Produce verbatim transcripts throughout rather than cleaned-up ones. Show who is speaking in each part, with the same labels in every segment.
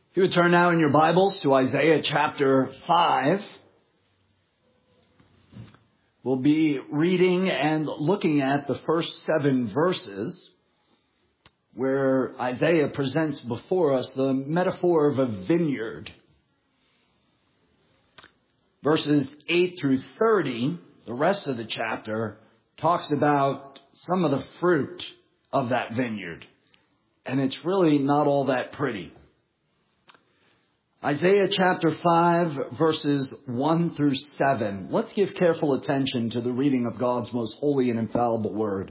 Speaker 1: If you would turn now in your Bibles to Isaiah chapter five, we'll be reading and looking at the first seven verses where Isaiah presents before us the metaphor of a vineyard. Verses eight through thirty, the rest of the chapter, talks about some of the fruit of that vineyard. And it's really not all that pretty. Isaiah chapter five, verses one through seven. Let's give careful attention to the reading of God's most holy and infallible word.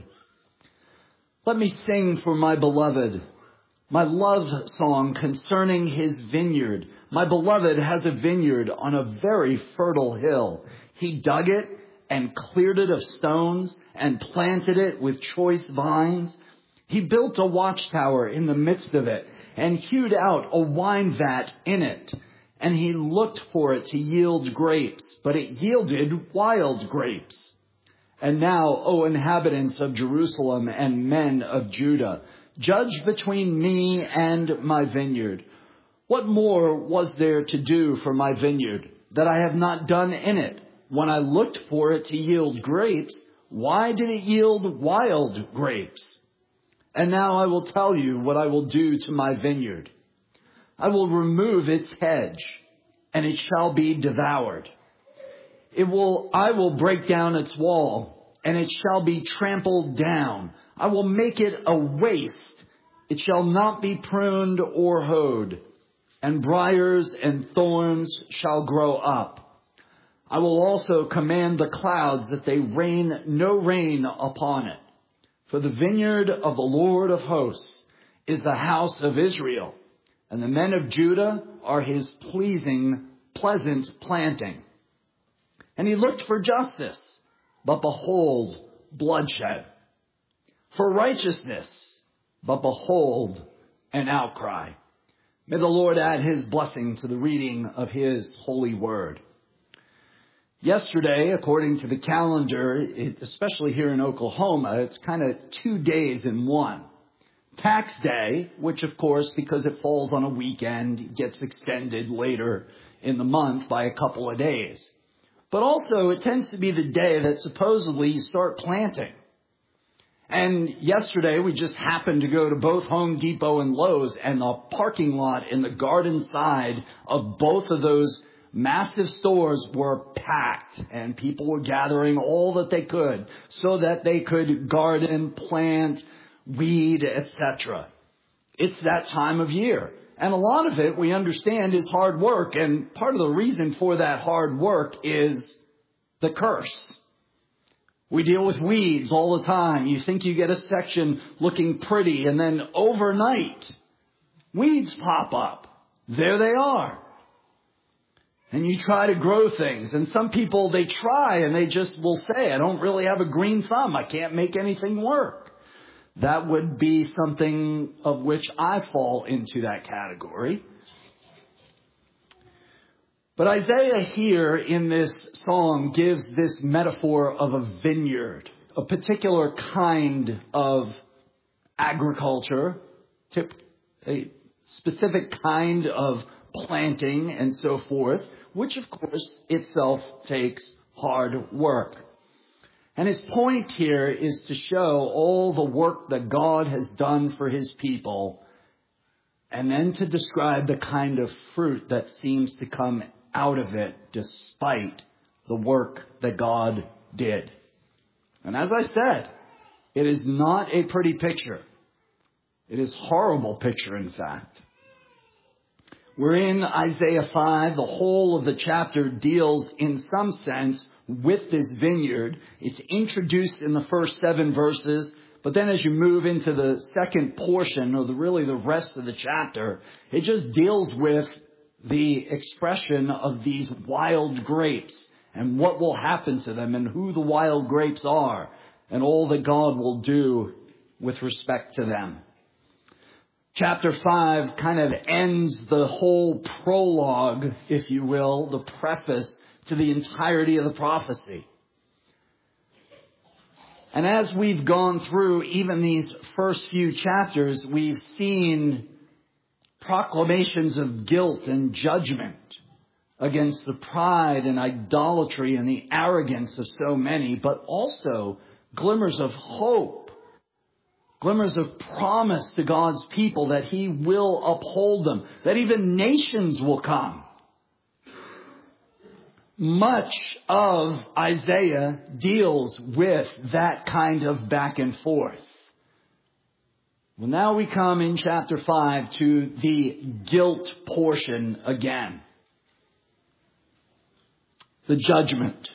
Speaker 1: Let me sing for my beloved, my love song concerning his vineyard. My beloved has a vineyard on a very fertile hill. He dug it and cleared it of stones and planted it with choice vines. He built a watchtower in the midst of it and hewed out a wine vat in it. And he looked for it to yield grapes, but it yielded wild grapes. And now, O inhabitants of Jerusalem and men of Judah, judge between me and my vineyard. What more was there to do for my vineyard that I have not done in it? When I looked for it to yield grapes, why did it yield wild grapes? And now I will tell you what I will do to my vineyard. I will remove its hedge, and it shall be devoured. It will, I will break down its wall, and it shall be trampled down. I will make it a waste. It shall not be pruned or hoed, and briars and thorns shall grow up. I will also command the clouds that they rain no rain upon it. For the vineyard of the Lord of hosts is the house of Israel, and the men of Judah are his pleasing, pleasant planting. And he looked for justice, but behold, bloodshed. For righteousness, but behold, an outcry. May the Lord add his blessing to the reading of his holy word. Yesterday, according to the calendar, it, especially here in Oklahoma, it's kind of two days in one. Tax day, which of course, because it falls on a weekend, gets extended later in the month by a couple of days. But also, it tends to be the day that supposedly you start planting. And yesterday, we just happened to go to both Home Depot and Lowe's, and the parking lot in the garden side of both of those massive stores were packed, and people were gathering all that they could so that they could garden, plant, weed, et cetera. It's that time of year. And a lot of it, we understand, is hard work. And part of the reason for that hard work is the curse. We deal with weeds all the time. You think you get a section looking pretty, and then overnight, weeds pop up. There they are. And you try to grow things. And some people, they try and they just will say, I don't really have a green thumb. I can't make anything work. That would be something of which I fall into that category. But Isaiah here in this song gives this metaphor of a vineyard, a particular kind of agriculture, a specific kind of planting and so forth, which of course itself takes hard work. And his point here is to show all the work that God has done for his people, and then to describe the kind of fruit that seems to come out of it despite the work that God did. And as I said, it is not a pretty picture. It is a horrible picture, in fact. We're in Isaiah five. The whole of the chapter deals in some sense with this vineyard. It's introduced in the first seven verses, but then as you move into the second portion, or the, really the rest of the chapter, it just deals with the expression of these wild grapes and what will happen to them and who the wild grapes are and all that God will do with respect to them. Chapter five kind of ends the whole prologue, if you will, the preface to the entirety of the prophecy. And as we've gone through even these first few chapters, we've seen proclamations of guilt and judgment against the pride and idolatry and the arrogance of so many, but also glimmers of hope, glimmers of promise to God's people that He will uphold them, that even nations will come. Much of Isaiah deals with that kind of back and forth. Well, now we come in chapter five to the guilt portion again. The judgment.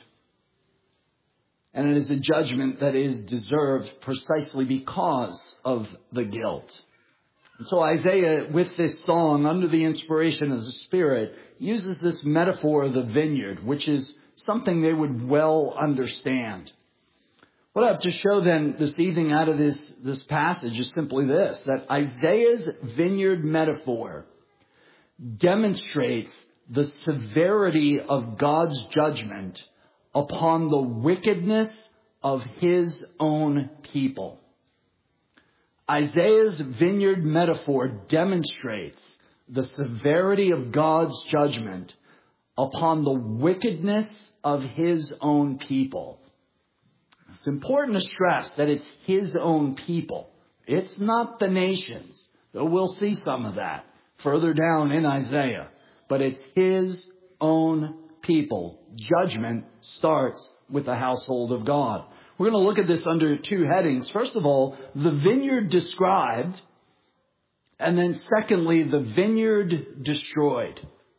Speaker 1: And it is a judgment that is deserved precisely because of the guilt. And so Isaiah, with this song, under the inspiration of the Spirit, uses this metaphor of the vineyard, which is something they would well understand. What I have to show then this evening out of this, this passage is simply this, that Isaiah's vineyard metaphor demonstrates the severity of God's judgment upon the wickedness of His own people. Isaiah's vineyard metaphor demonstrates the severity of God's judgment upon the wickedness of His own people. It's important to stress that it's His own people. It's not the nations. Though we'll see some of that further down in Isaiah. But it's His own people. Judgment starts with the household of God. We're going to look at this under two headings. First of all, the vineyard described. And then secondly, the vineyard destroyed.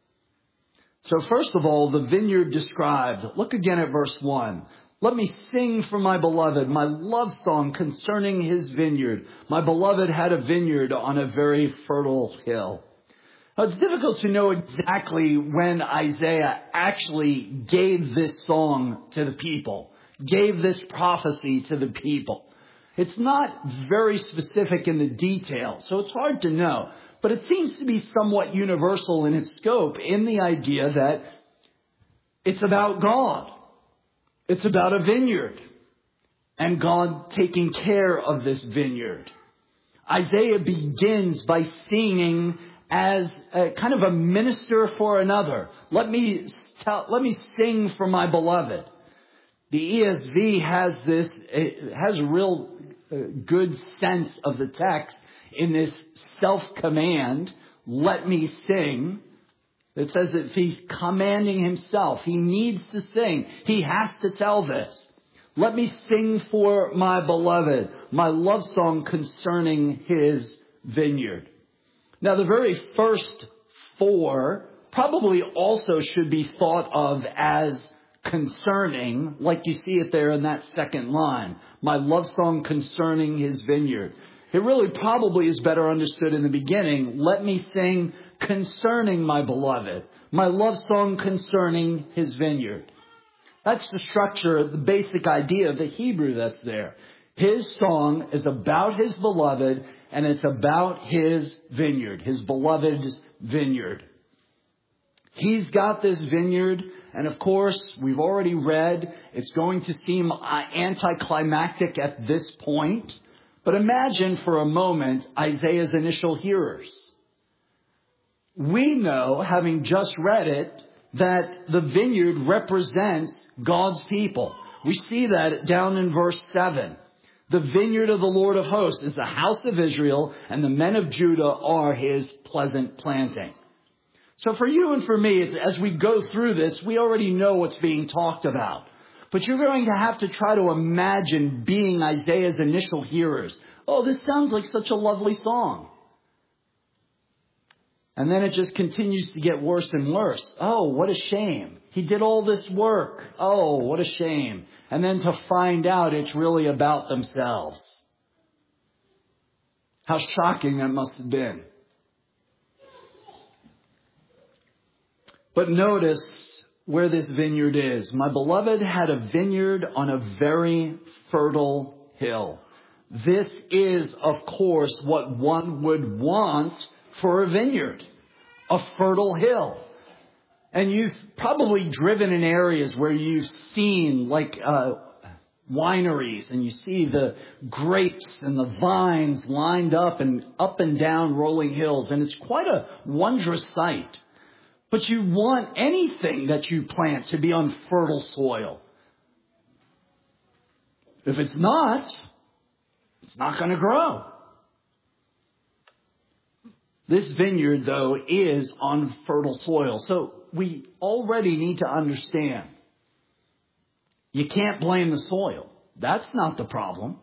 Speaker 1: So first of all, the vineyard described. Look again at verse one. Let me sing for my beloved, my love song concerning his vineyard. My beloved had a vineyard on a very fertile hill. Now, it's difficult to know exactly when Isaiah actually gave this song to the people, gave this prophecy to the people. It's not very specific in the detail, so it's hard to know. But it seems to be somewhat universal in its scope in the idea that it's about God. It's about a vineyard and God taking care of this vineyard. Isaiah begins by singing as a kind of a minister for another. Let me tell, let me sing for my beloved. The E S V has this, it has a real uh, good sense of the text in this self-command, let me sing. It says that he's commanding himself. He needs to sing. He has to tell this. Let me sing for my beloved, my love song concerning his vineyard. Now, the very first four probably also should be thought of as concerning, like you see it there in that second line. My love song concerning his vineyard. It really probably is better understood in the beginning. Let me sing concerning my beloved, my love song concerning his vineyard. That's the structure, the basic idea of the Hebrew that's there. His song is about his beloved, and it's about his vineyard, his beloved's vineyard. He's got this vineyard, and of course, we've already read, it's going to seem anticlimactic at this point. But imagine for a moment Isaiah's initial hearers. We know, having just read it, that the vineyard represents God's people. We see that down in verse seven. The vineyard of the Lord of hosts is the house of Israel, and the men of Judah are his pleasant planting. So for you and for me, it's, as we go through this, we already know what's being talked about. But you're going to have to try to imagine being Isaiah's initial hearers. Oh, this sounds like such a lovely song. And then it just continues to get worse and worse. Oh, what a shame. He did all this work. Oh, what a shame. And then to find out it's really about themselves. How shocking that must have been. But notice where this vineyard is. My beloved had a vineyard on a very fertile hill. This is, of course, what one would want for a vineyard, a fertile hill. And you've probably driven in areas where you've seen like uh, wineries and you see the grapes and the vines lined up and up and down rolling hills. And it's quite a wondrous sight. But you want anything that you plant to be on fertile soil. If it's not, it's not going to grow. This vineyard, though, is on fertile soil. So we already need to understand. You can't blame the soil. That's not the problem.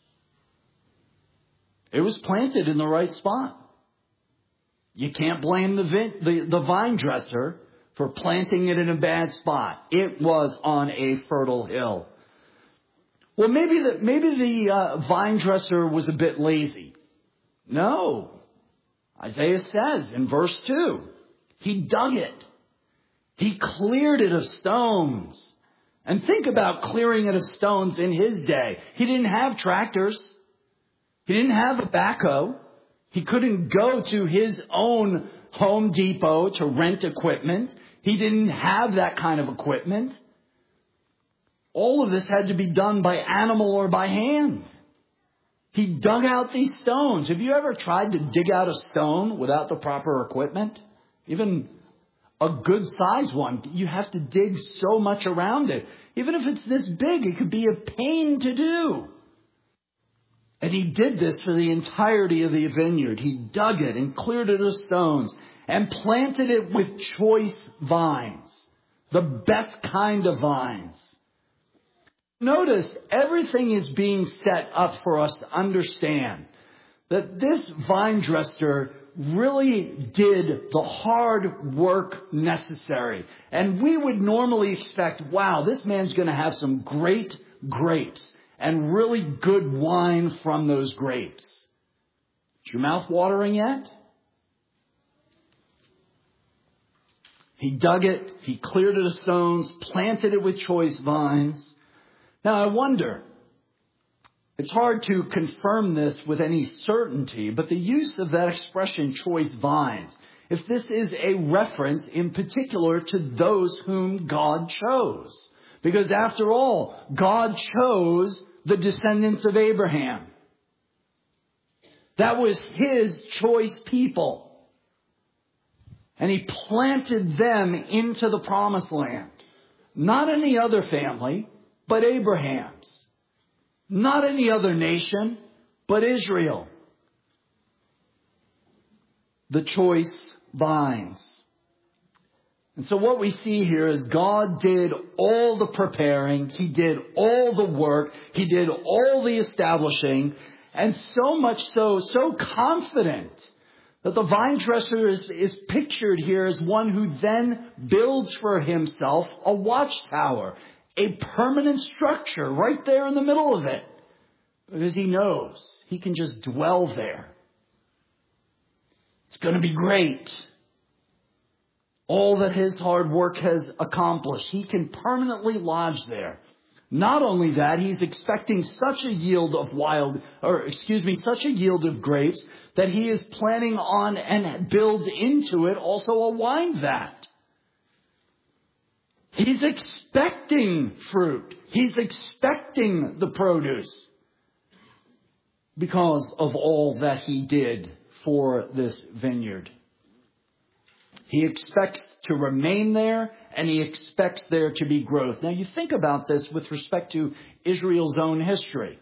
Speaker 1: It was planted in the right spot. You can't blame the, vin- the, the vine dresser for planting it in a bad spot. It was on a fertile hill. Well, maybe the, maybe the uh, vine dresser was a bit lazy. No. Isaiah says in verse two, he dug it. He cleared it of stones. And think about clearing it of stones in his day. He didn't have tractors. He didn't have a backhoe. He couldn't go to his own Home Depot to rent equipment. He didn't have that kind of equipment. All of this had to be done by animal or by hand. He dug out these stones. Have you ever tried to dig out a stone without the proper equipment? Even a good sized one, you have to dig so much around it. Even if it's this big, it could be a pain to do. And he did this for the entirety of the vineyard. He dug it and cleared it of stones and planted it with choice vines, the best kind of vines. Notice everything is being set up for us to understand that this vine dresser really did the hard work necessary. And we would normally expect, wow, this man's going to have some great grapes and really good wine from those grapes. Is your mouth watering yet? He dug it, he cleared it of stones, planted it with choice vines. Now I wonder, it's hard to confirm this with any certainty, but the use of that expression, choice vines, if this is a reference in particular to those whom God chose. Because after all, God chose the descendants of Abraham. That was his choice people. And he planted them into the promised land. Not any other family, but Abraham's. Not any other nation, but Israel. The choice vines. And so what we see here is God did all the preparing. He did all the work. He did all the establishing. And so much so, so confident that the vine dresser is, is pictured here as one who then builds for himself a watchtower, a permanent structure right there in the middle of it. Because he knows he can just dwell there. It's going to be great. All that his hard work has accomplished, he can permanently lodge there. Not only that, he's expecting such a yield of wild, or excuse me, such a yield of grapes that he is planning on and builds into it also a wine vat. He's expecting fruit. He's expecting the produce because of all that he did for this vineyard. He expects to remain there, and he expects there to be growth. Now, you think about this with respect to Israel's own history.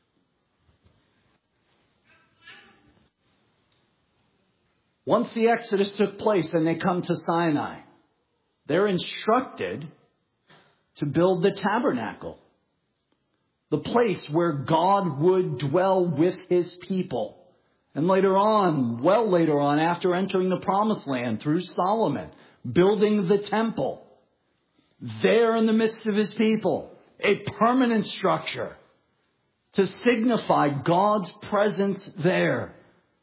Speaker 1: Once the Exodus took place and they come to Sinai, they're instructed to build the tabernacle, the place where God would dwell with his people. And later on, well later on, after entering the promised land through Solomon, building the temple, there in the midst of his people, a permanent structure to signify God's presence there.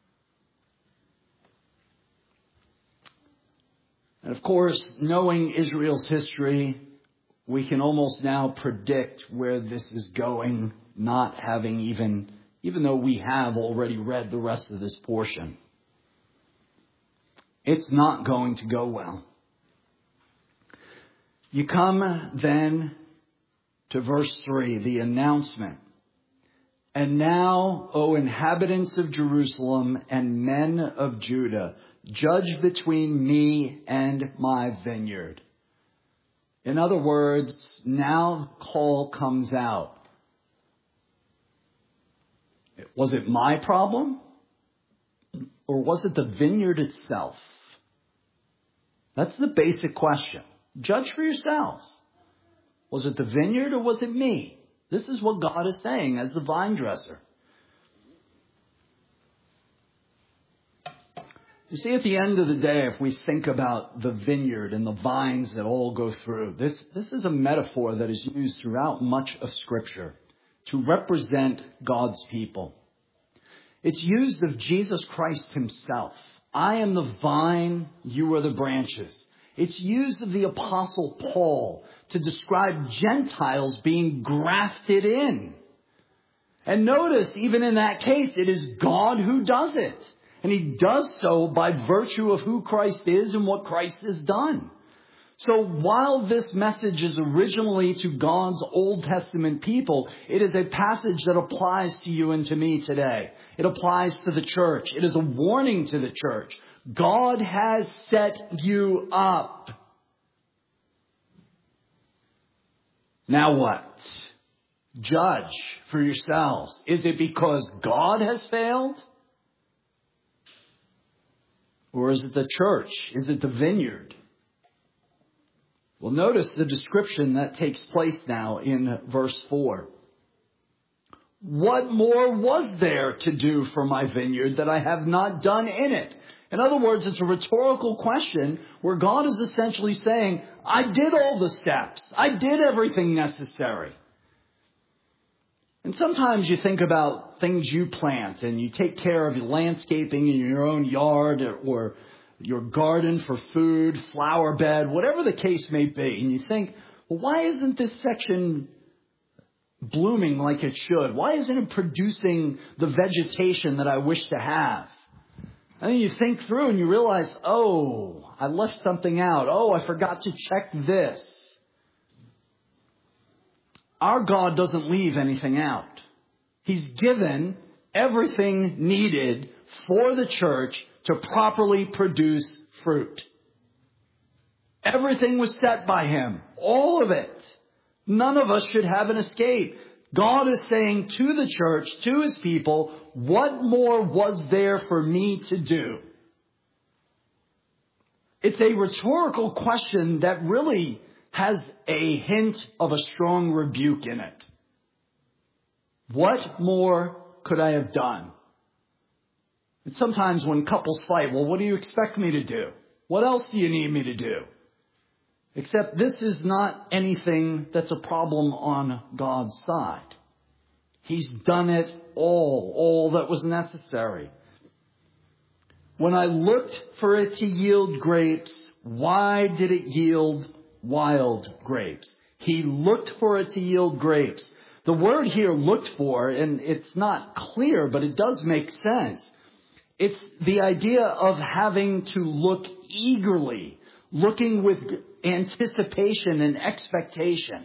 Speaker 1: And of course, knowing Israel's history, we can almost now predict where this is going, not having even even though we have already read the rest of this portion. It's not going to go well. You come then to verse three, the announcement. And now, O inhabitants of Jerusalem and men of Judah, judge between me and my vineyard. In other words, now the call comes out. Was it my problem? Or was it the vineyard itself? That's the basic question. Judge for yourselves. Was it the vineyard or was it me? This is what God is saying as the vine dresser. You see, at the end of the day, if we think about the vineyard and the vines that all go through, this, this is a metaphor that is used throughout much of Scripture to represent God's people. It's used of Jesus Christ himself. I am the vine, you are the branches. It's used of the Apostle Paul to describe Gentiles being grafted in. And notice, even in that case, it is God who does it. And he does so by virtue of who Christ is and what Christ has done. So while this message is originally to God's Old Testament people, it is a passage that applies to you and to me today. It applies to the church. It is a warning to the church. God has set you up. Now what? Judge for yourselves. Is it because God has failed? Or is it the church? Is it the vineyard? Well, notice the description that takes place now in verse four. What more was there to do for my vineyard that I have not done in it? In other words, it's a rhetorical question where God is essentially saying, I did all the steps. I did everything necessary. And sometimes you think about things you plant and you take care of your landscaping in your own yard or your garden for food, flower bed, whatever the case may be. And you think, well, why isn't this section blooming like it should? Why isn't it producing the vegetation that I wish to have? And then you think through and you realize, oh, I left something out. Oh, I forgot to check this. Our God doesn't leave anything out. He's given everything needed for the church to properly produce fruit. Everything was set by him. All of it. None of us should have an escape. God is saying to the church, to his people, what more was there for me to do? It's a rhetorical question that really has a hint of a strong rebuke in it. What more could I have done? And sometimes when couples fight, well, what do you expect me to do? What else do you need me to do? Except this is not anything that's a problem on God's side. He's done it all, all that was necessary. When I looked for it to yield grapes, why did it yield wild grapes? He looked for it to yield grapes. The word here, looked for, and it's not clear, but it does make sense. It's the idea of having to look eagerly, looking with anticipation and expectation.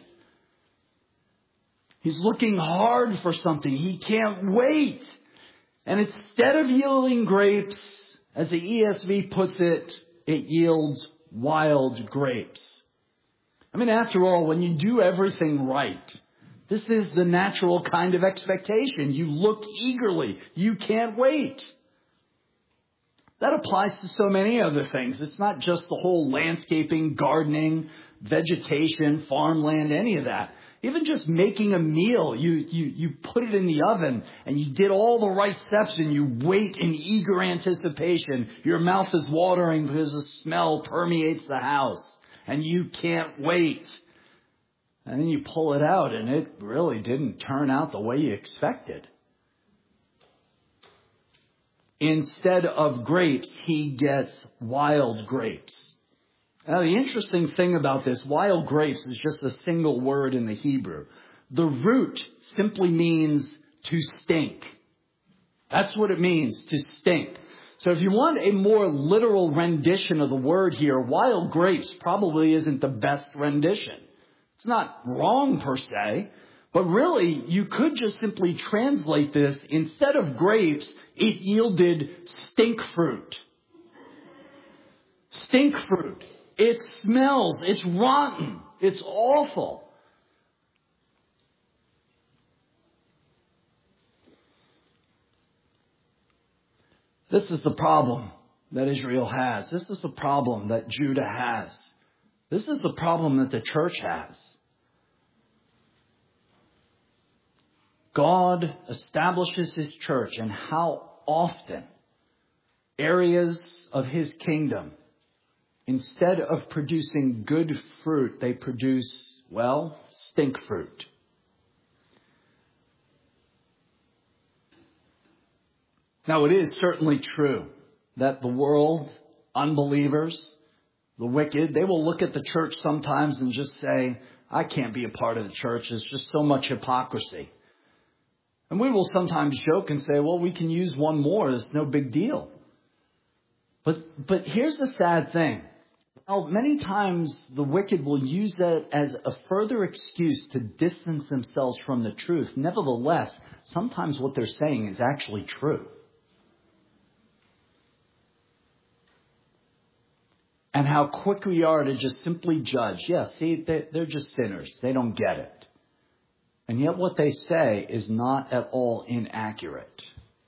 Speaker 1: He's looking hard for something. He can't wait. And instead of yielding grapes, as the E S V puts it, it yields wild grapes. I mean, after all, when you do everything right, this is the natural kind of expectation. You look eagerly. You can't wait. That applies to so many other things. It's not just the whole landscaping, gardening, vegetation, farmland, any of that. Even just making a meal, you, you, you put it in the oven and you did all the right steps and you wait in eager anticipation. Your mouth is watering because the smell permeates the house and you can't wait. And then you pull it out and it really didn't turn out the way you expected. Instead of grapes, he gets wild grapes. Now, the interesting thing about this, wild grapes, is just a single word in the Hebrew. The root simply means to stink. That's what it means, to stink. So if you want a more literal rendition of the word here, wild grapes probably isn't the best rendition. It's not wrong per se, but really you could just simply translate this. Instead of grapes, it yielded stink fruit. Stink fruit. It smells. It's rotten. It's awful. This is the problem that Israel has. This is the problem that Judah has. This is the problem that the church has. God establishes his church, and how often areas of his kingdom, instead of producing good fruit, they produce, well, stink fruit. Now, it is certainly true that the world, unbelievers, the wicked, they will look at the church sometimes and just say, I can't be a part of the church. There's just so much hypocrisy. And we will sometimes joke and say, well, we can use one more. It's no big deal. But but here's the sad thing. Well, many times the wicked will use that as a further excuse to distance themselves from the truth. Nevertheless, sometimes what they're saying is actually true. And how quick we are to just simply judge. Yeah, see, they're just sinners. They don't get it. And yet what they say is not at all inaccurate.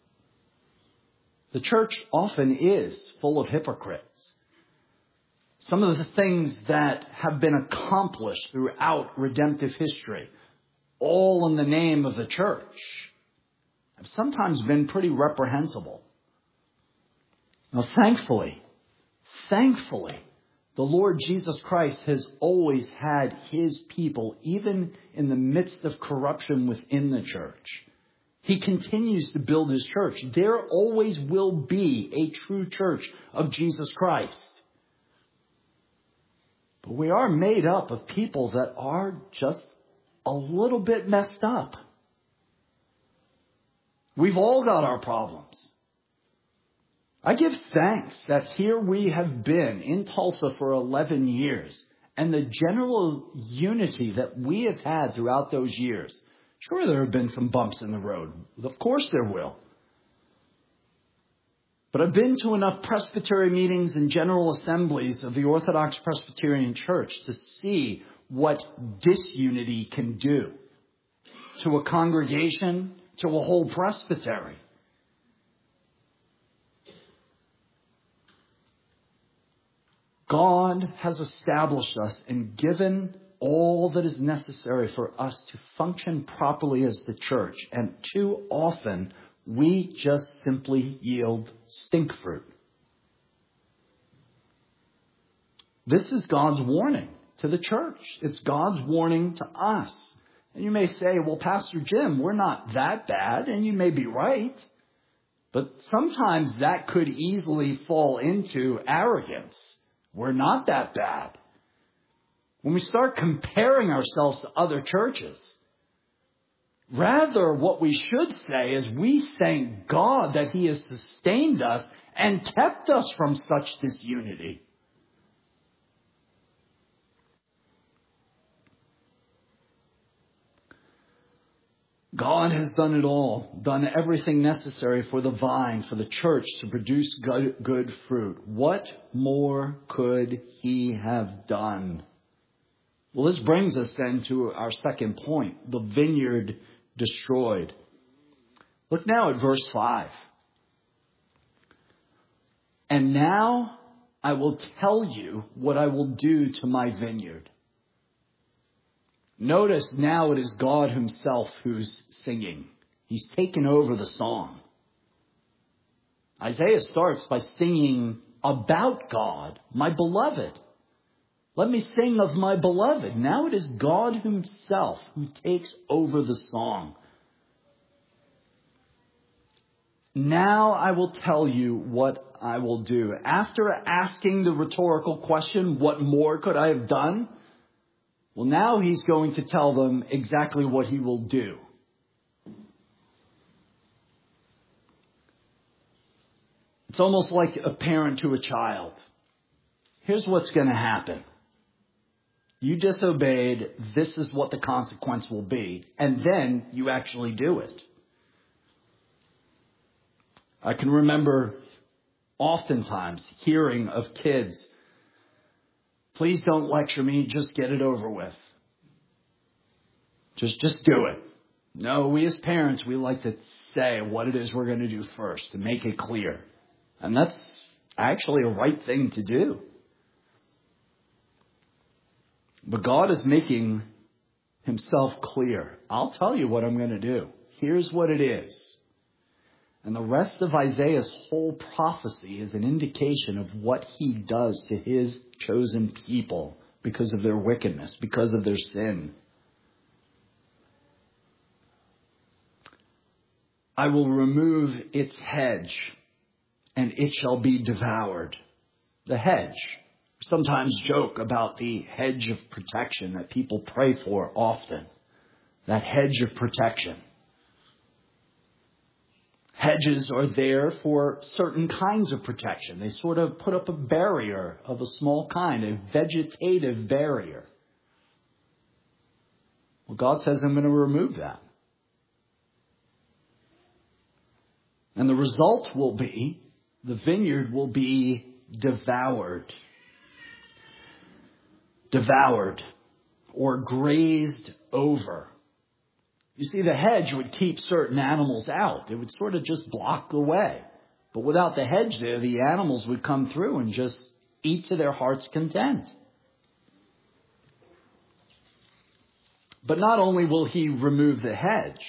Speaker 1: The church often is full of hypocrites. Some of the things that have been accomplished throughout redemptive history, all in the name of the church, have sometimes been pretty reprehensible. Now, thankfully, thankfully, the Lord Jesus Christ has always had his people, even in the midst of corruption within the church. He continues to build his church. There always will be a true church of Jesus Christ. But we are made up of people that are just a little bit messed up. We've all got our problems. I give thanks that here we have been in Tulsa for eleven years, and the general unity that we have had throughout those years. Sure, there have been some bumps in the road. Of course there will. But I've been to enough presbytery meetings and general assemblies of the Orthodox Presbyterian Church to see what disunity can do to a congregation, to a whole presbytery. God has established us and given all that is necessary for us to function properly as the church. And too often, we just simply yield stink fruit. This is God's warning to the church. It's God's warning to us. And you may say, well, Pastor Jim, we're not that bad. And you may be right. But sometimes that could easily fall into arrogance. We're not that bad. When we start comparing ourselves to other churches, rather what we should say is we thank God that he has sustained us and kept us from such disunity. God has done it all, done everything necessary for the vine, for the church to produce good, good fruit. What more could he have done? Well, this brings us then to our second point, the vineyard destroyed. Look now at verse five. And now I will tell you what I will do to my vineyard. Notice now it is God himself who's singing. He's taken over the song. Isaiah starts by singing about God, my beloved. Let me sing of my beloved. Now it is God himself who takes over the song. Now I will tell you what I will do. After asking the rhetorical question, what more could I have done? Well, now he's going to tell them exactly what he will do. It's almost like a parent to a child. Here's what's going to happen. You disobeyed. This is what the consequence will be. And then you actually do it. I can remember oftentimes hearing of kids, please don't lecture me, just get it over with. Just, just do it. No, we as parents, we like to say what it is we're going to do first to make it clear. And that's actually a right thing to do. But God is making himself clear. I'll tell you what I'm going to do. Here's what it is. And the rest of Isaiah's whole prophecy is an indication of what he does to his chosen people because of their wickedness, because of their sin. I will remove its hedge, and it shall be devoured. The hedge. Sometimes joke about the hedge of protection that people pray for often. That hedge of protection. Hedges are there for certain kinds of protection. They sort of put up a barrier of a small kind, a vegetative barrier. Well, God says, I'm going to remove that. And the result will be, the vineyard will be devoured. Devoured or grazed over. You see, the hedge would keep certain animals out. It would sort of just block the way. But without the hedge there, the animals would come through and just eat to their heart's content. But not only will he remove the hedge,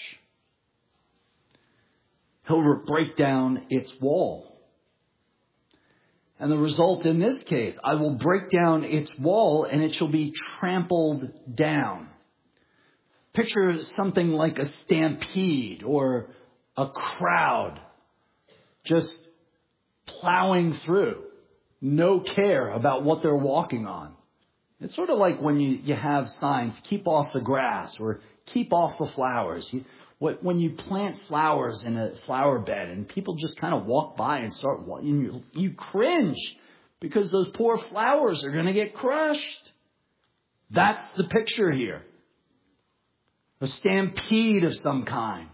Speaker 1: he'll break down its wall. And the result in this case, I will break down its wall and it shall be trampled down. Picture something like a stampede or a crowd just plowing through. No care about what they're walking on. It's sort of like when you, you have signs, keep off the grass or keep off the flowers. You, what, when you plant flowers in a flower bed and people just kind of walk by and start walking, you, you cringe because those poor flowers are going to get crushed. That's the picture here. A stampede of some kind.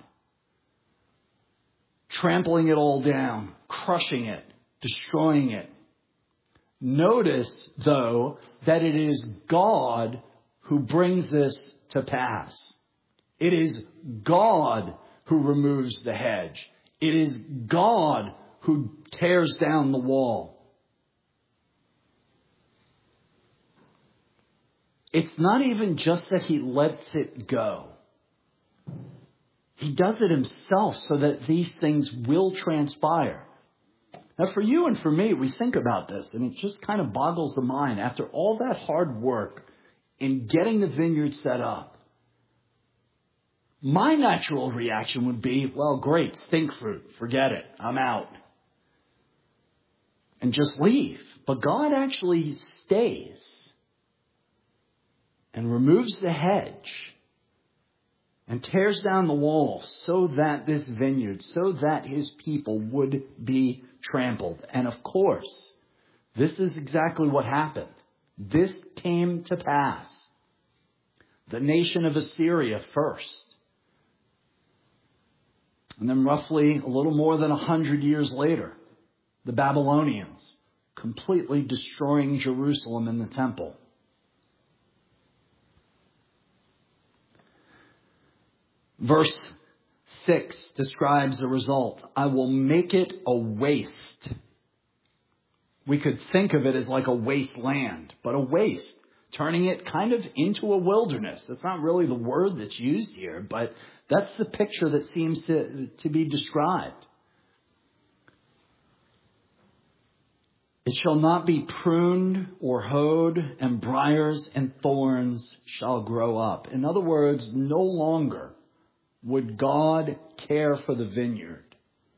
Speaker 1: Trampling it all down, crushing it, destroying it. Notice, though, that it is God who brings this to pass. It is God who removes the hedge. It is God who tears down the wall. It's not even just that he lets it go. He does it himself so that these things will transpire. Now, for you and for me, we think about this, and it just kind of boggles the mind. After all that hard work in getting the vineyard set up, my natural reaction would be, well, great, stink fruit, forget it, I'm out. And just leave. But God actually stays and removes the hedge and tears down the wall so that this vineyard, so that his people would be trampled. And of course, this is exactly what happened. This came to pass. The nation of Assyria first. And then roughly a little more than a hundred years later, the Babylonians completely destroying Jerusalem and the temple. Verse six describes the result. I will make it a waste. We could think of it as like a wasteland, but a waste, turning it kind of into a wilderness. That's not really the word that's used here, but that's the picture that seems to, to be described. It shall not be pruned or hoed, and briars and thorns shall grow up. In other words, no longer would God care for the vineyard.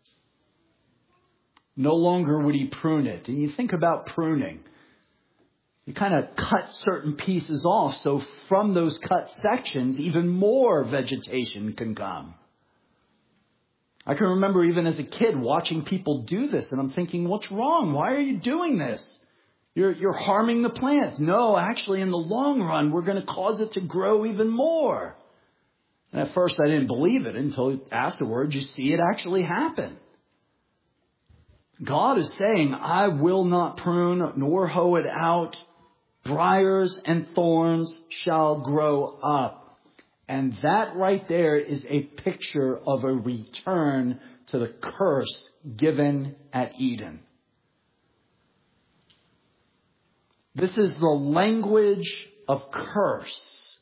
Speaker 1: No longer would he prune it. And you think about pruning. You kind of cut certain pieces off, so from those cut sections, even more vegetation can come. I can remember even as a kid watching people do this, and I'm thinking, what's wrong? Why are you doing this? You're, you're harming the plant. No, actually, in the long run, we're going to cause it to grow even more. And at first, I didn't believe it until afterwards you see it actually happen. God is saying, I will not prune nor hoe it out. Briars and thorns shall grow up. And that right there is a picture of a return to the curse given at Eden. This is the language of curse.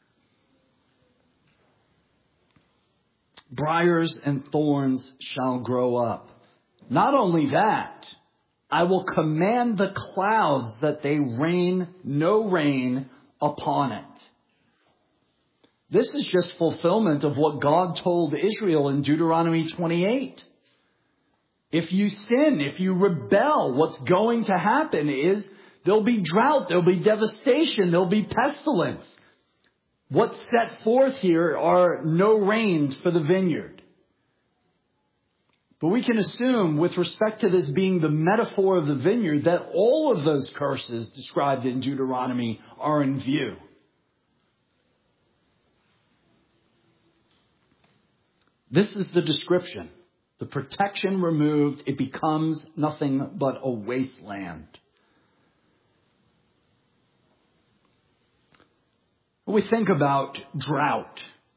Speaker 1: Briars and thorns shall grow up. Not only that, I will command the clouds that they rain no rain upon it. This is just fulfillment of what God told Israel in Deuteronomy twenty-eight. If you sin, if you rebel, what's going to happen is there'll be drought, there'll be devastation, there'll be pestilence. What's set forth here are no rains for the vineyard. But we can assume, with respect to this being the metaphor of the vineyard, that all of those curses described in Deuteronomy are in view. This is the description. The protection removed, it becomes nothing but a wasteland. When we think about drought,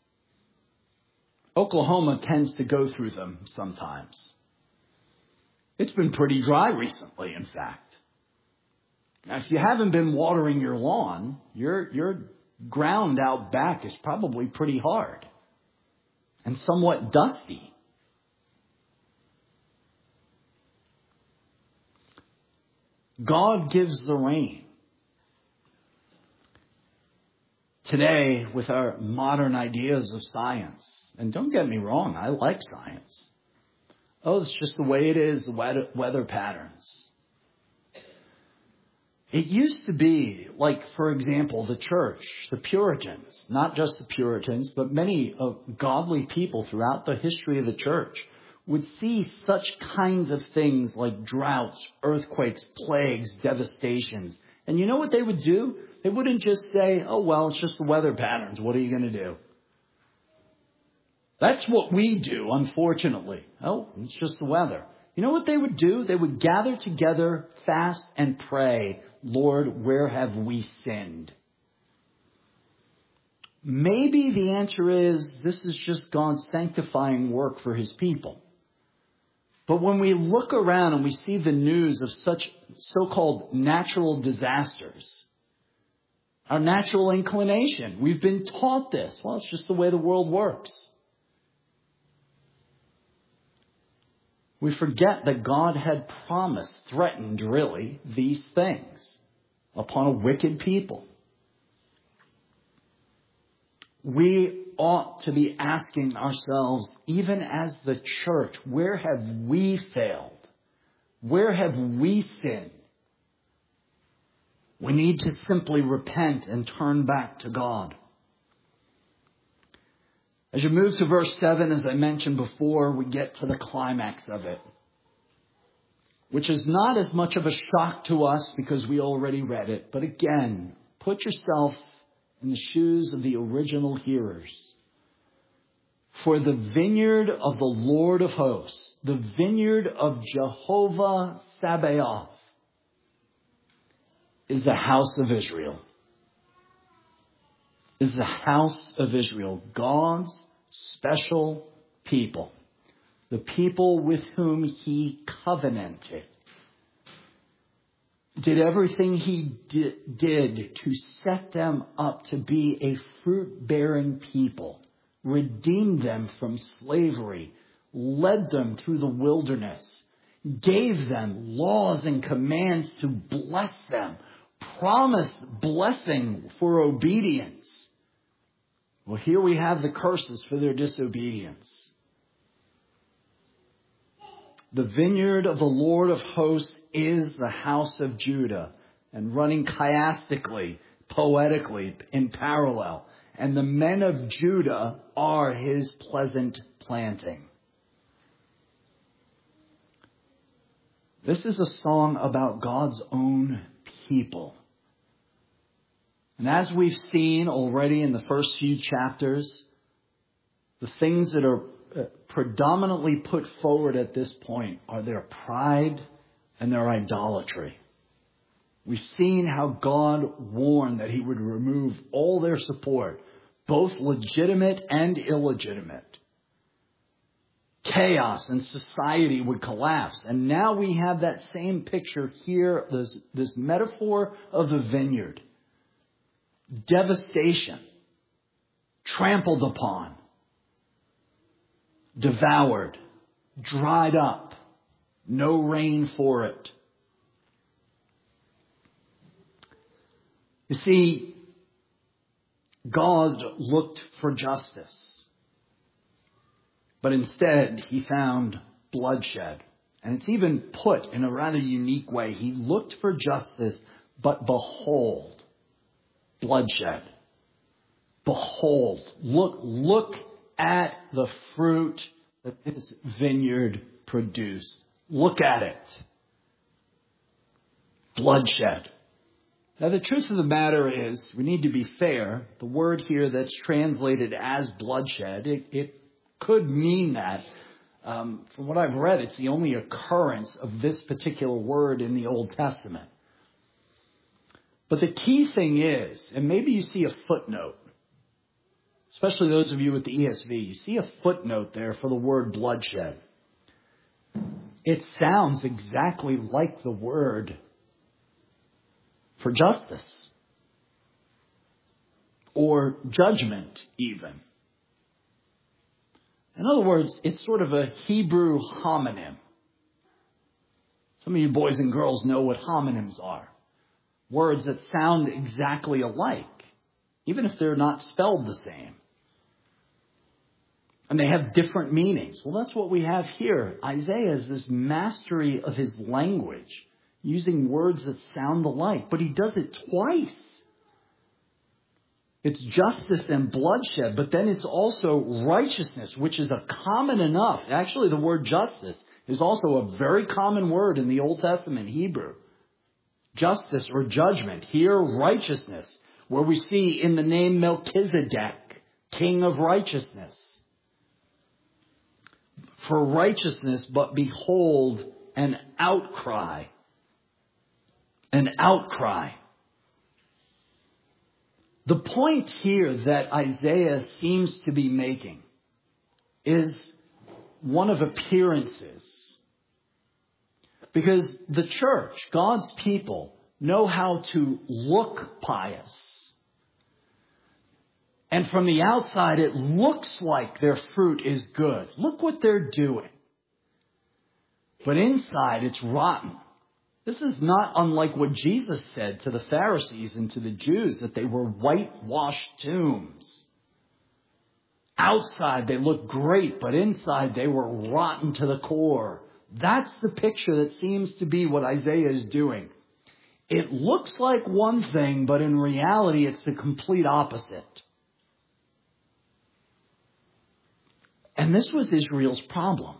Speaker 1: Oklahoma tends to go through them sometimes. It's been pretty dry recently, in fact. Now, if you haven't been watering your lawn, your, your ground out back is probably pretty hard and somewhat dusty. God gives the rain. Today, with our modern ideas of science, and don't get me wrong, I like science. Oh, it's just the way it is, the weather, weather patterns. It used to be, like, for example, the church, the Puritans, not just the Puritans, but many uh, godly people throughout the history of the church would see such kinds of things like droughts, earthquakes, plagues, devastations. And you know what they would do? They wouldn't just say, oh, well, it's just the weather patterns. What are you going to do? That's what we do, unfortunately. Oh, it's just the weather. You know what they would do? They would gather together, fast, and pray, Lord, where have we sinned? Maybe the answer is this is just God's sanctifying work for his people. But when we look around and we see the news of such so-called natural disasters, our natural inclination, we've been taught this. Well, it's just the way the world works. We forget that God had promised, threatened really, these things upon a wicked people. We ought to be asking ourselves, even as the church, where have we failed? Where have we sinned? We need to simply repent and turn back to God. As you move to verse seven, as I mentioned before, we get to the climax of it, which is not as much of a shock to us because we already read it. But again, put yourself in the shoes of the original hearers. For the vineyard of the Lord of hosts, the vineyard of Jehovah Sabaoth, is the house of Israel. Is the house of Israel, God's special people, the people with whom he covenanted, did everything he di- did to set them up to be a fruit-bearing people, redeemed them from slavery, led them through the wilderness, gave them laws and commands to bless them, promised blessing for obedience. Well, here we have the curses for their disobedience. The vineyard of the Lord of hosts is the house of Judah, and running chiastically, poetically, in parallel. And the men of Judah are his pleasant planting. This is a song about God's own people. And as we've seen already in the first few chapters, the things that are predominantly put forward at this point are their pride and their idolatry. We've seen how God warned that he would remove all their support, both legitimate and illegitimate. Chaos and society would collapse. And now we have that same picture here, this, this metaphor of the vineyard. Devastation, trampled upon, devoured, dried up, no rain for it. You see, God looked for justice, but instead he found bloodshed. And it's even put in a rather unique way. He looked for justice, but behold, bloodshed. Behold, look, look at the fruit that this vineyard produced. Look at it. Bloodshed. Now, the truth of the matter is, we need to be fair. The word here that's translated as bloodshed, it, it could mean that. Um, from what I've read, it's the only occurrence of this particular word in the Old Testament. But the key thing is, and maybe you see a footnote, especially those of you with the E S V, you see a footnote there for the word bloodshed. It sounds exactly like the word for justice or judgment even. In other words, it's sort of a Hebrew homonym. Some of you boys and girls know what homonyms are. Words that sound exactly alike, even if they're not spelled the same. And they have different meanings. Well, that's what we have here. Isaiah is this mastery of his language, using words that sound alike, but he does it twice. It's justice and bloodshed, but then it's also righteousness, which is a common enough. Actually, the word justice is also a very common word in the Old Testament Hebrew. Justice or judgment. Here, righteousness, where we see in the name Melchizedek, King of righteousness. For righteousness, but behold, an outcry. An outcry. The point here that Isaiah seems to be making is one of appearances. Because the church, God's people, know how to look pious. And from the outside, it looks like their fruit is good. Look what they're doing. But inside, it's rotten. This is not unlike what Jesus said to the Pharisees and to the Jews, that they were whitewashed tombs. Outside, they looked great, but inside, they were rotten to the core. That's the picture that seems to be what Isaiah is doing. It looks like one thing, but in reality, it's the complete opposite. And this was Israel's problem.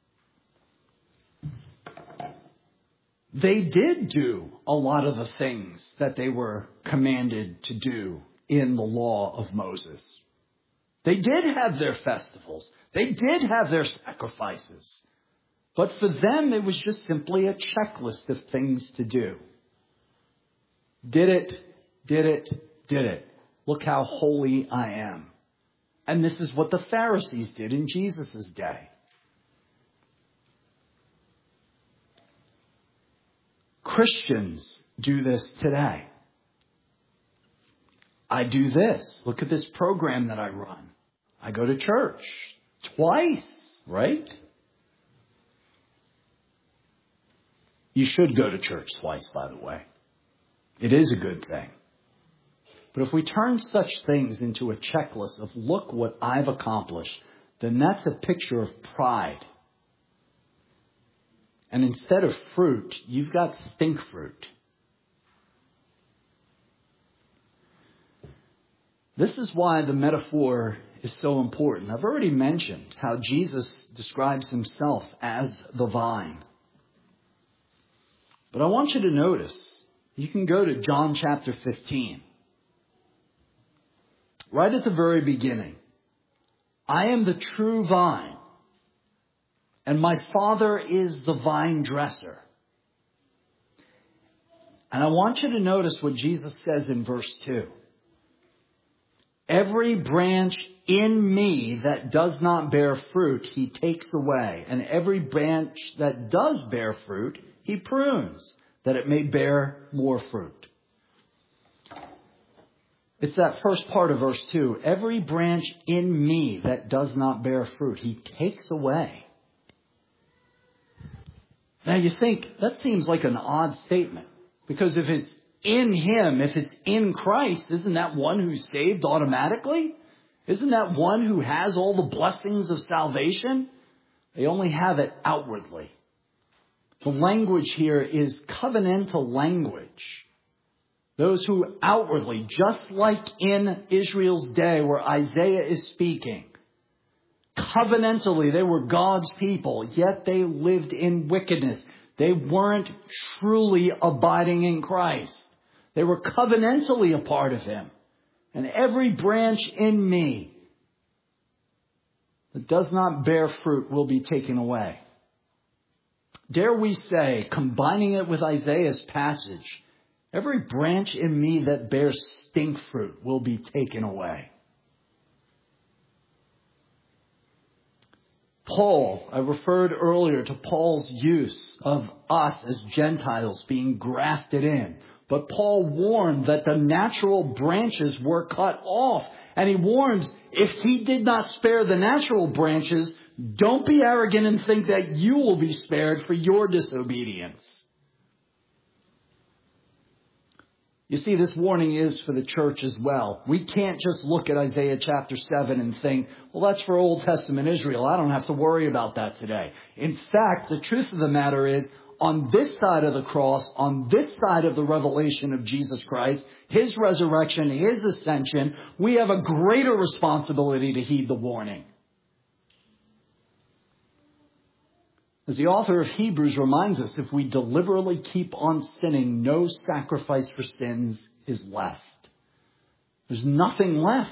Speaker 1: They did do a lot of the things that they were commanded to do in the law of Moses. They did have their festivals. They did have their sacrifices. But for them, it was just simply a checklist of things to do. Did it, did it, did it. Look how holy I am. And this is what the Pharisees did in Jesus' day. Christians do this today. I do this. Look at this program that I run. I go to church twice, right? You should go to church twice, by the way. It is a good thing. But if we turn such things into a checklist of look what I've accomplished, then that's a picture of pride. And instead of fruit, you've got stink fruit. This is why the metaphor is so important. I've already mentioned how Jesus describes himself as the vine. But I want you to notice You can go to John chapter fifteen. Right at the very beginning. I am the true vine, and my Father is the vine dresser. And I want you to notice what Jesus says in verse two. Every branch in me that does not bear fruit, he takes away. And every branch that does bear fruit, he prunes, that it may bear more fruit. It's that first part of verse two. Every branch in me that does not bear fruit, he takes away. Now you think, that seems like an odd statement. Because if it's in him, if it's in Christ, isn't that one who's saved automatically? Isn't that one who has all the blessings of salvation? They only have it outwardly. The language here is covenantal language. Those who outwardly, just like in Israel's day where Isaiah is speaking, covenantally they were God's people, yet they lived in wickedness. They weren't truly abiding in Christ. They were covenantally a part of him. And every branch in me that does not bear fruit will be taken away. Dare we say, combining it with Isaiah's passage, every branch in me that bears stink fruit will be taken away. Paul, I referred earlier to Paul's use of us as Gentiles being grafted in. But Paul warned that the natural branches were cut off. And he warns, if he did not spare the natural branches, don't be arrogant and think that you will be spared for your disobedience. You see, this warning is for the church as well. We can't just look at Isaiah chapter seven and think, well, that's for Old Testament Israel. I don't have to worry about that today. In fact, the truth of the matter is, on this side of the cross, on this side of the revelation of Jesus Christ, his resurrection, his ascension, we have a greater responsibility to heed the warning. As the author of Hebrews reminds us, if we deliberately keep on sinning, no sacrifice for sins is left. There's nothing left.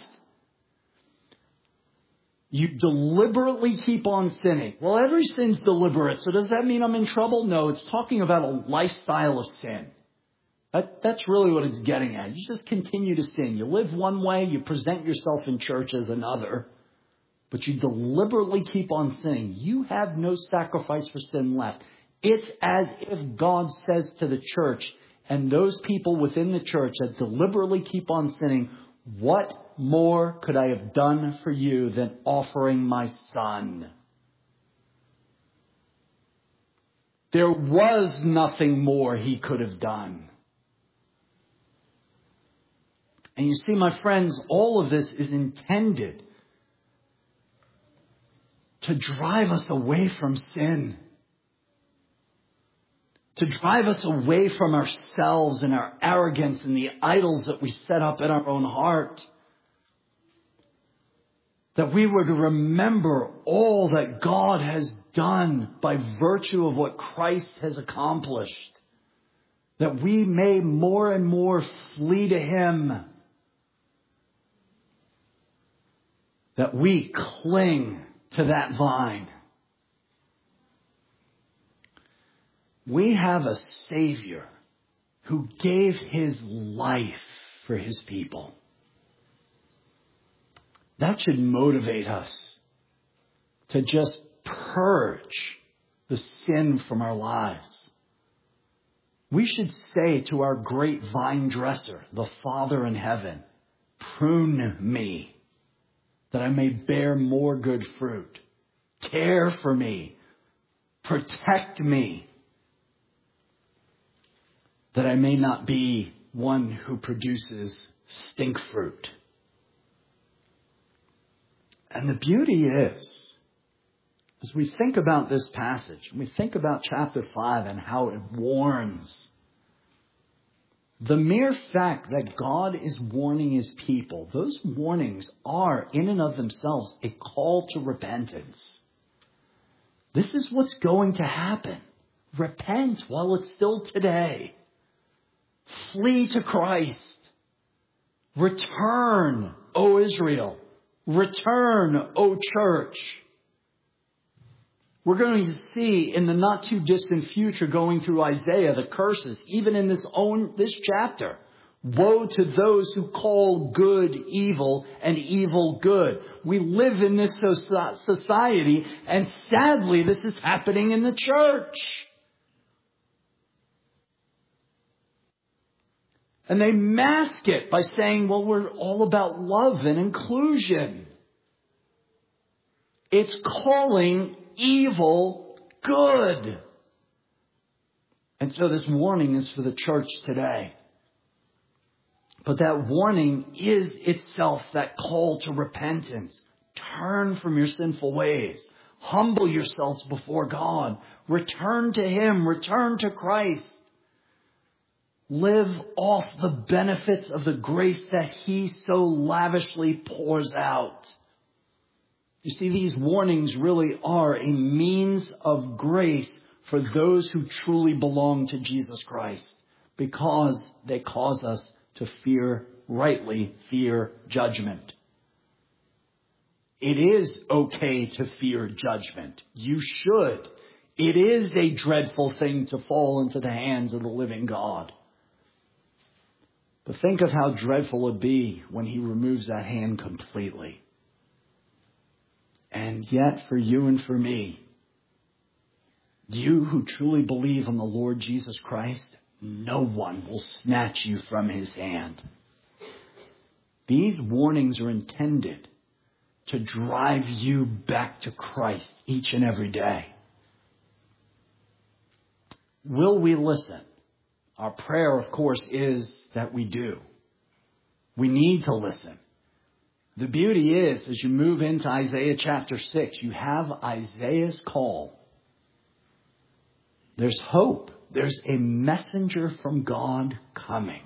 Speaker 1: You deliberately keep on sinning. Well, every sin's deliberate, so does that mean I'm in trouble? No, it's talking about a lifestyle of sin. That, that's really what it's getting at. You just continue to sin. You live one way, you present yourself in church as another. But you deliberately keep on sinning. You have no sacrifice for sin left. It's as if God says to the church and those people within the church that deliberately keep on sinning, what more could I have done for you than offering my son? There was nothing more he could have done. And you see, my friends, all of this is intended to drive us away from sin. To drive us away from ourselves and our arrogance and the idols that we set up in our own heart. That we were to remember all that God has done by virtue of what Christ has accomplished. That we may more and more flee to him. That we cling to that vine. We have a Savior who gave his life for his people. That should motivate us to just purge the sin from our lives. We should say to our great vine dresser, the Father in heaven, prune me, that I may bear more good fruit. Care for me. Protect me. That I may not be one who produces stink fruit. And the beauty is, as we think about this passage, we think about chapter five and how it warns. The mere fact that God is warning his people, those warnings are in and of themselves a call to repentance. This is what's going to happen. Repent while it's still today. Flee to Christ. Return, O Israel. Return, O church. We're going to see in the not too distant future, going through Isaiah, the curses, even in this own, this chapter. Woe to those who call good evil and evil good. We live in this society, and sadly this is happening in the church. And they mask it by saying, well, we're all about love and inclusion. It's calling evil good. And so this warning is for the church today. But that warning is itself that call to repentance. Turn from your sinful ways. Humble yourselves before God. Return to Him. Return to Christ. Live off the benefits of the grace that He so lavishly pours out. You see, these warnings really are a means of grace for those who truly belong to Jesus Christ, because they cause us to fear, rightly fear judgment. It is okay to fear judgment. You should. It is a dreadful thing to fall into the hands of the living God. But think of how dreadful it would be when He removes that hand completely. And yet, for you and for me, you who truly believe in the Lord Jesus Christ, no one will snatch you from His hand. These warnings are intended to drive you back to Christ each and every day. Will we listen? Our prayer, of course, is that we do. We need to listen. The beauty is, as you move into Isaiah chapter six, you have Isaiah's call. There's hope. There's a messenger from God coming.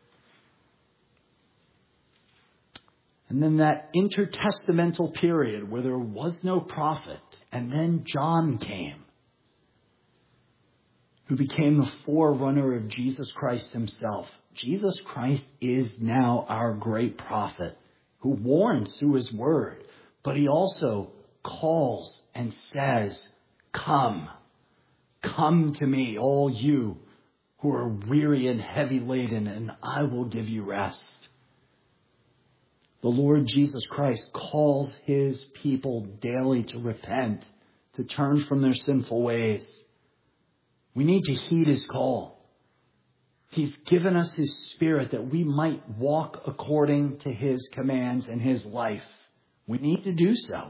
Speaker 1: And then that intertestamental period where there was no prophet, and then John came, who became the forerunner of Jesus Christ Himself. Jesus Christ is now our great prophet, who warns through His word, but He also calls and says, come, come to me, all you who are weary and heavy laden, and I will give you rest. The Lord Jesus Christ calls His people daily to repent, to turn from their sinful ways. We need to heed His call. He's given us His Spirit that we might walk according to His commands and His life. We need to do so.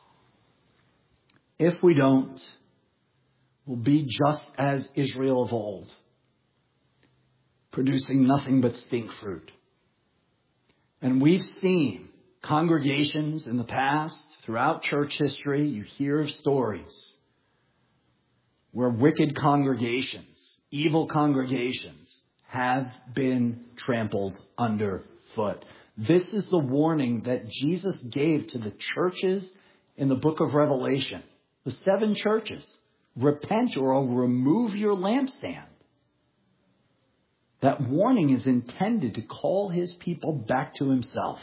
Speaker 1: If we don't, we'll be just as Israel of old, producing nothing but stink fruit. And we've seen congregations in the past, throughout church history, you hear of stories where wicked congregations, evil congregations, have been trampled underfoot. This is the warning that Jesus gave to the churches in the book of Revelation. The seven churches. Repent or I'll remove your lampstand. That warning is intended to call His people back to Himself.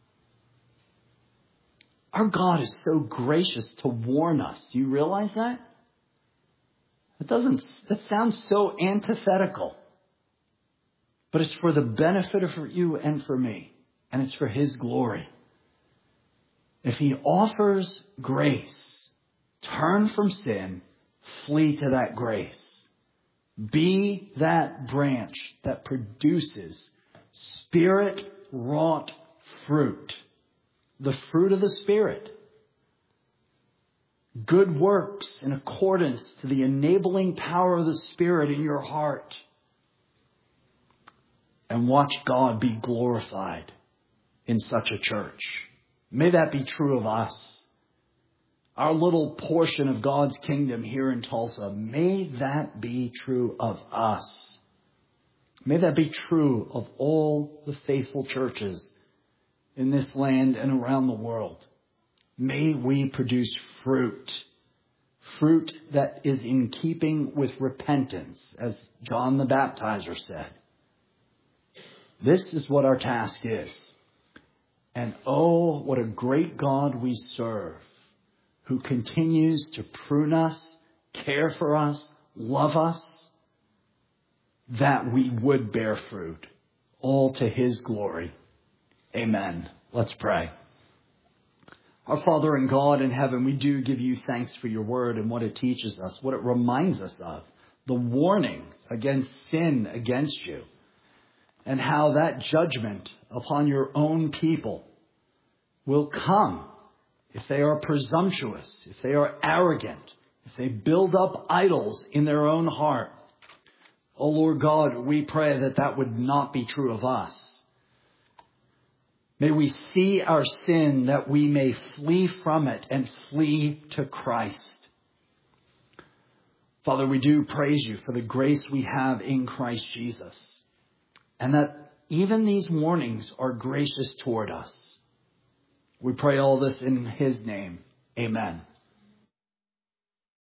Speaker 1: Our God is so gracious to warn us. Do you realize that? It doesn't, that sounds so antithetical. But it's for the benefit of you and for me. And it's for His glory. If He offers grace, turn from sin, flee to that grace. Be that branch that produces Spirit-wrought fruit. The fruit of the Spirit. Good works in accordance to the enabling power of the Spirit in your heart. And watch God be glorified in such a church. May that be true of us. Our little portion of God's kingdom here in Tulsa, may that be true of us. May that be true of all the faithful churches in this land and around the world. May we produce fruit. Fruit that is in keeping with repentance, as John the Baptizer said. This is what our task is. And oh, what a great God we serve, who continues to prune us, care for us, love us, that we would bear fruit, all to his glory. Amen. Let's pray. Our Father and God in heaven, we do give you thanks for your word and what it teaches us, what it reminds us of, the warning against sin against you, and how that judgment upon your own people will come if they are presumptuous, if they are arrogant, if they build up idols in their own heart. Oh Lord God, we pray that that would not be true of us. May we see our sin, that we may flee from it and flee to Christ. Father, we do praise you for the grace we have in Christ Jesus, and that even these warnings are gracious toward us. We pray all this in his name. Amen.